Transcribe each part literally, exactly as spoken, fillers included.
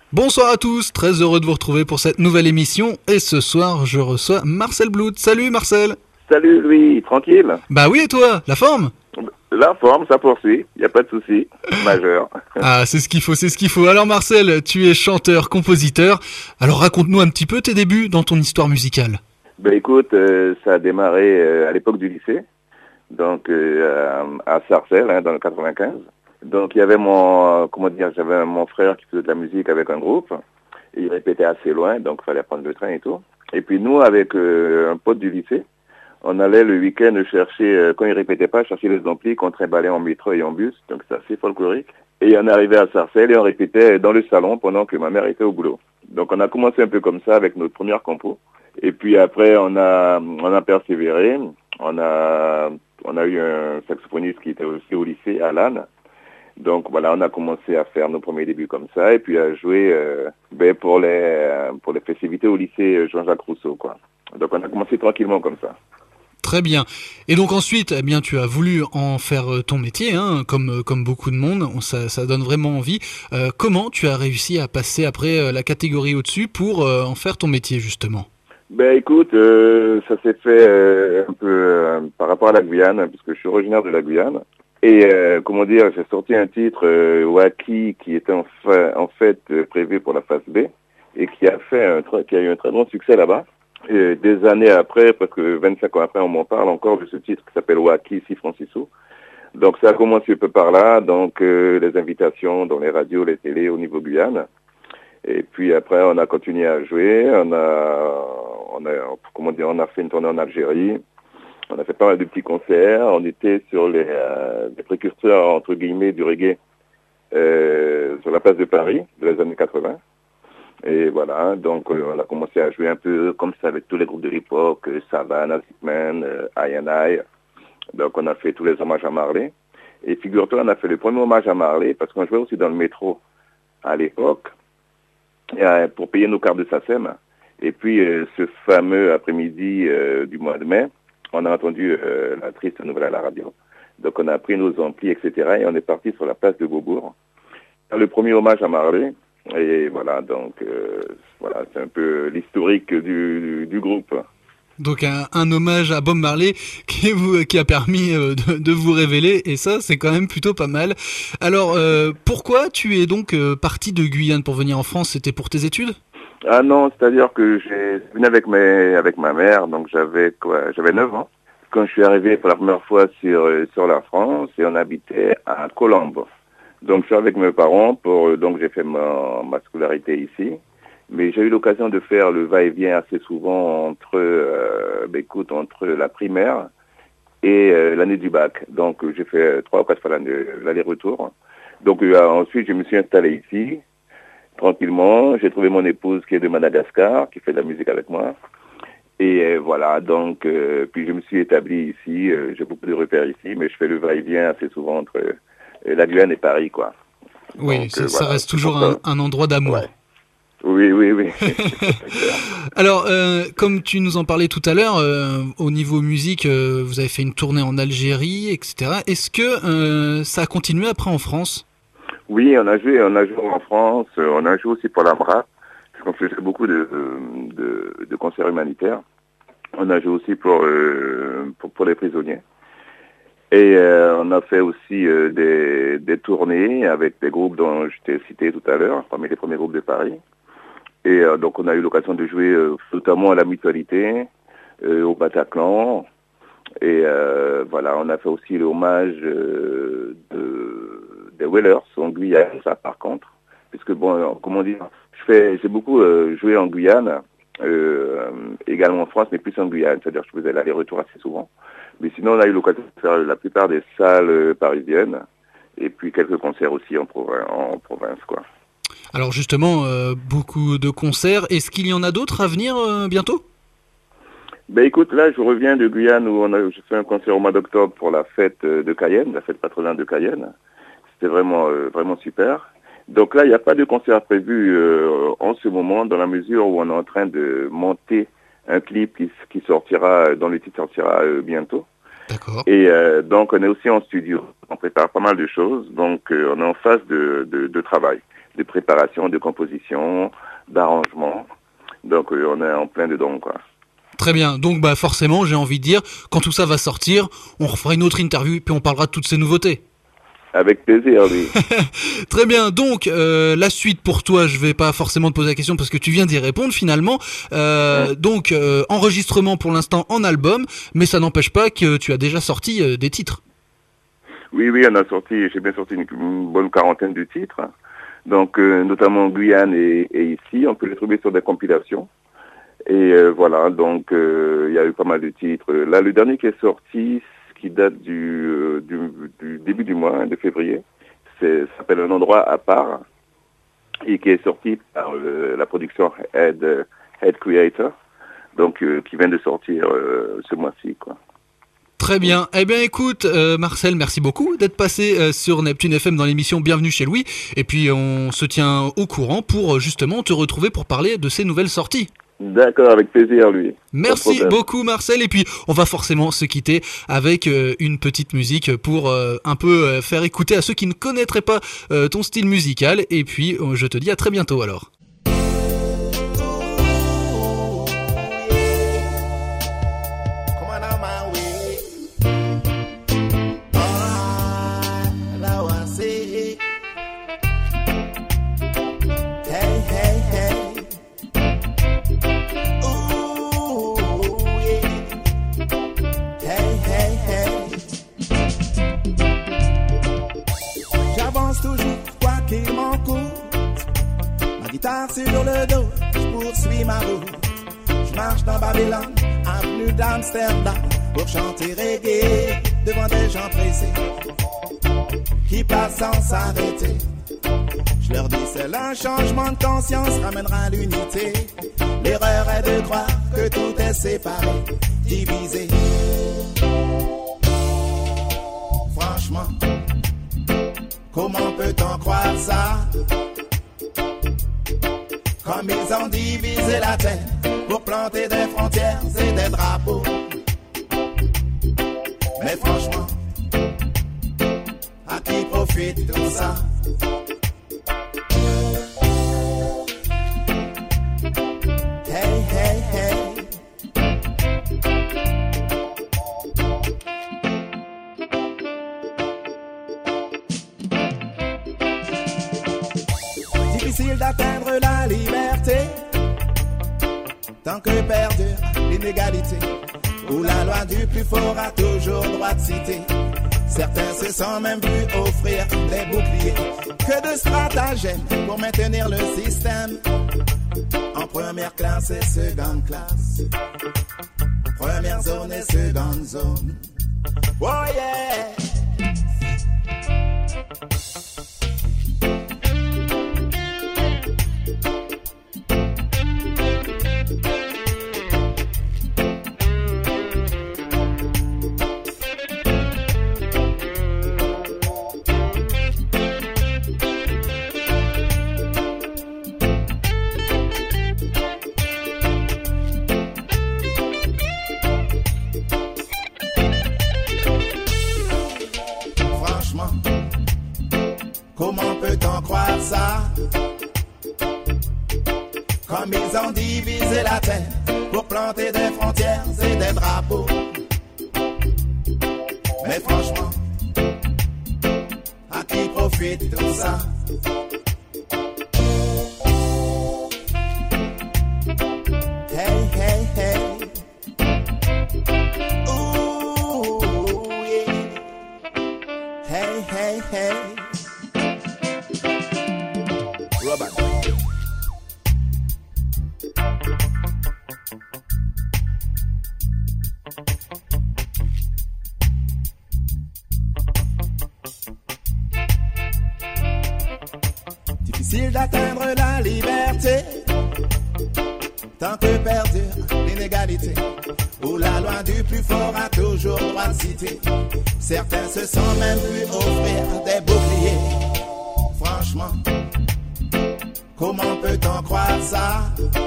Bonsoir à tous, très heureux de vous retrouver pour cette nouvelle émission. Et ce soir, je reçois Marcel Bloud. Salut Marcel. Salut Louis, tranquille? Bah oui, et toi, la forme? La forme, ça poursuit, il n'y a pas de souci, majeur. Ah, c'est ce qu'il faut, c'est ce qu'il faut. Alors Marcel, tu es chanteur, compositeur. Alors raconte-nous un petit peu tes débuts dans ton histoire musicale. Ben écoute, euh, ça a démarré euh, à l'époque du lycée, donc euh, à, à Sarcelles, hein, dans le quatre-vingt-quinze. Donc il y avait mon, euh, comment dire, j'avais mon frère qui faisait de la musique avec un groupe. Et il répétait assez loin, donc il fallait prendre le train et tout. Et puis nous, avec euh, un pote du lycée, on allait le week-end chercher, euh, quand il répétait pas, chercher les amplis qu'on trimballait en métro et en bus, donc c'est assez folklorique. Et on arrivait à Sarcelles et on répétait dans le salon pendant que ma mère était au boulot. Donc on a commencé un peu comme ça avec notre première compo. Et puis après, on a, on a persévéré. On a, on a eu un saxophoniste qui était aussi au lycée, Alan. Donc voilà, on a commencé à faire nos premiers débuts comme ça et puis à jouer euh, ben, pour les euh, pour les festivités au lycée Jean-Jacques Rousseau, quoi. Donc on a commencé tranquillement comme ça. Très bien. Et donc ensuite, eh bien, tu as voulu en faire ton métier, hein, comme comme beaucoup de monde. Ça, ça donne vraiment envie. Euh, comment tu as réussi à passer après la catégorie au-dessus pour euh, en faire ton métier justement? Ben écoute, euh, ça s'est fait euh, un peu euh, par rapport à la Guyane, puisque je suis originaire de la Guyane. Et euh, comment dire, j'ai sorti un titre euh, Waki qui était en, fa- en fait euh, prévu pour la phase B et qui a fait un tra- qui a eu un très bon succès là-bas. Et des années après, parce que vingt-cinq ans après, on m'en parle encore de ce titre qui s'appelle Waki Si Francisco. Donc ça a commencé un peu par là, donc euh, les invitations dans les radios, les télés au niveau Guyane. Et puis après, on a continué à jouer. On a, on a, comment dire, on a fait une tournée en Algérie. On a fait pas mal de petits concerts. On était sur les, euh, les précurseurs, entre guillemets, du reggae euh, sur la place de Paris, de les années quatre-vingts. Et voilà, donc euh, on a commencé à jouer un peu comme ça avec tous les groupes de l'époque, euh, Savannah, Zipman, euh, I and I. Donc on a fait tous les hommages à Marley. Et figure-toi, on a fait le premier hommage à Marley parce qu'on jouait aussi dans le métro à l'époque et, euh, pour payer nos cartes de SACEM. Et puis euh, ce fameux après-midi euh, du mois de mai, on a entendu euh, la triste nouvelle à la radio. Donc on a pris nos amplis, et cetera. Et on est parti sur la place de Beaubourg. Le premier hommage à Marley. Et voilà, donc euh, voilà, c'est un peu l'historique du, du, du groupe. Donc un, un hommage à Bob Marley qui, vous, qui a permis euh, de, de vous révéler, et ça c'est quand même plutôt pas mal. Alors euh, pourquoi tu es donc euh, parti de Guyane pour venir en France? C'était pour tes études? Ah non, c'est-à-dire que j'ai venu avec mes avec ma mère, donc j'avais quoi, j'avais neuf ans quand je suis arrivé pour la première fois sur sur la France et on habitait à Colombes. Donc je suis avec mes parents pour donc j'ai fait ma, ma scolarité ici, mais j'ai eu l'occasion de faire le va-et-vient assez souvent entre euh, ben, écoute entre la primaire et euh, l'année du bac. Donc j'ai fait trois ou quatre fois l'année, l'aller-retour. Donc euh, ensuite je me suis installé ici tranquillement. J'ai trouvé mon épouse qui est de Madagascar, qui fait de la musique avec moi. Et euh, voilà, donc, euh, puis je me suis établi ici. Euh, j'ai beaucoup de repères ici, mais je fais le va-et-vient assez souvent entre euh, la Guyane et Paris, quoi. Oui, Donc, ça, euh, ça voilà, reste c'est toujours pour un, ça. un endroit d'amour. Ouais. Oui, oui, oui. C'est clair. Alors, euh, comme tu nous en parlais tout à l'heure, euh, au niveau musique, euh, vous avez fait une tournée en Algérie, et cetera. Est-ce que euh, ça a continué après en France? Oui, on a joué, on a joué en France, euh, on a joué aussi pour la B R A, parce qu'on faisait beaucoup de, de, de concerts humanitaires. On a joué aussi pour, euh, pour, pour les prisonniers. Et euh, on a fait aussi euh, des, des tournées avec des groupes dont je t'ai cité tout à l'heure, parmi les premiers groupes de Paris. Et euh, donc on a eu l'occasion de jouer euh, notamment à la Mutualité, euh, au Bataclan. Et euh, voilà, on a fait aussi l'hommage euh, de, des Whalers en Guyane, ça par contre. Puisque bon, comment dire, je fais, j'ai beaucoup euh, joué en Guyane, euh, également en France, mais plus en Guyane. C'est-à-dire que je faisais l'aller-retour assez souvent. Mais sinon, on a eu l'occasion de faire la plupart des salles euh, parisiennes et puis quelques concerts aussi en, province, en province, quoi. Alors justement, euh, beaucoup de concerts. Est-ce qu'il y en a d'autres à venir euh, bientôt? Ben écoute, là, je reviens de Guyane où on a, j'ai fait un concert au mois d'octobre pour la fête de Cayenne, la fête patronale de Cayenne. C'était vraiment, euh, vraiment super. Donc là, il n'y a pas de concert prévu euh, en ce moment, dans la mesure où on est en train de monter un clip qui, qui sortira, dont le titre sortira euh, bientôt. D'accord. Et euh, donc, on est aussi en studio. On prépare pas mal de choses. Donc, euh, on est en phase de, de, de travail. de préparation, de composition, d'arrangement. Donc euh, on est en plein dedans, quoi. Très bien, donc bah forcément j'ai envie de dire, quand tout ça va sortir, on refera une autre interview puis on parlera de toutes ces nouveautés. Avec plaisir, oui. Très bien, donc euh, la suite pour toi, je vais pas forcément te poser la question parce que tu viens d'y répondre finalement. Euh, ouais. Donc euh, enregistrement pour l'instant en album, mais ça n'empêche pas que tu as déjà sorti euh, des titres. Oui, oui, on a sorti, j'ai bien sorti une, une bonne quarantaine de titres, donc euh, notamment en Guyane et, et ici, on peut les trouver sur des compilations. Et euh, voilà, donc il euh, y a eu pas mal de titres. Là, le dernier qui est sorti, qui date du, euh, du, du début du mois, hein, de février, c'est, ça s'appelle Un endroit à part, et qui est sorti par euh, la production Head, Head Creator, donc euh, qui vient de sortir euh, ce mois-ci, quoi. Très bien. Eh bien, écoute, euh, Marcel, merci beaucoup d'être passé euh, sur Neptune F M dans l'émission Bienvenue chez Louis. Et puis, on se tient au courant pour justement te retrouver pour parler de ces nouvelles sorties. D'accord, avec plaisir, lui. Merci beaucoup, Marcel. Et puis, on va forcément se quitter avec euh, une petite musique pour euh, un peu euh, faire écouter à ceux qui ne connaîtraient pas euh, ton style musical. Et puis, euh, je te dis à très bientôt alors. Guitare sur le dos, je poursuis ma route. Je marche dans Babylone, avenue d'Amsterdam, pour chanter reggae devant des gens pressés qui passent sans s'arrêter. Je leur dis seul un changement de conscience ramènera l'unité. L'erreur est de croire que tout est séparé, divisé. Franchement, comment peut-on croire ça? Comme ils ont divisé la terre pour planter des frontières et des drapeaux. Mais franchement, à qui profite tout ça? Hey, hey, hey. Difficile d'atteindre la liberté tant que perdure l'inégalité, où la loi du plus fort a toujours droit de citer. Certains se sont même vus offrir des boucliers. Que de stratagèmes pour maintenir le système en première classe et seconde classe, première zone et seconde zone. Oh yeah! Comment peut-on croire ça? Comme ils ont divisé la terre pour planter des frontières et des drapeaux. Mais franchement, à qui profite tout ça? Hey, hey, hey. Ooh, yeah. Hey, hey, hey. Robert. Difficile d'atteindre la liberté tant que perdure l'inégalité, où la loi du plus fort a toujours droit de citer. Certains se sont même vus offrir des boucliers. Franchement, comment peut-on croire ça?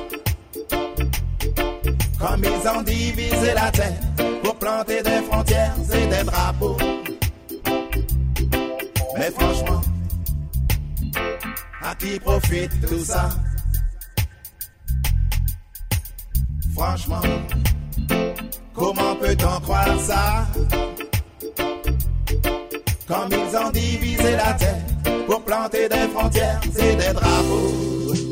Comme ils ont divisé la terre pour planter des frontières et des drapeaux. Mais franchement, à qui profite tout ça. Franchement, comment peut-on croire ça? Comme ils ont divisé la terre pour planter des frontières et des drapeaux.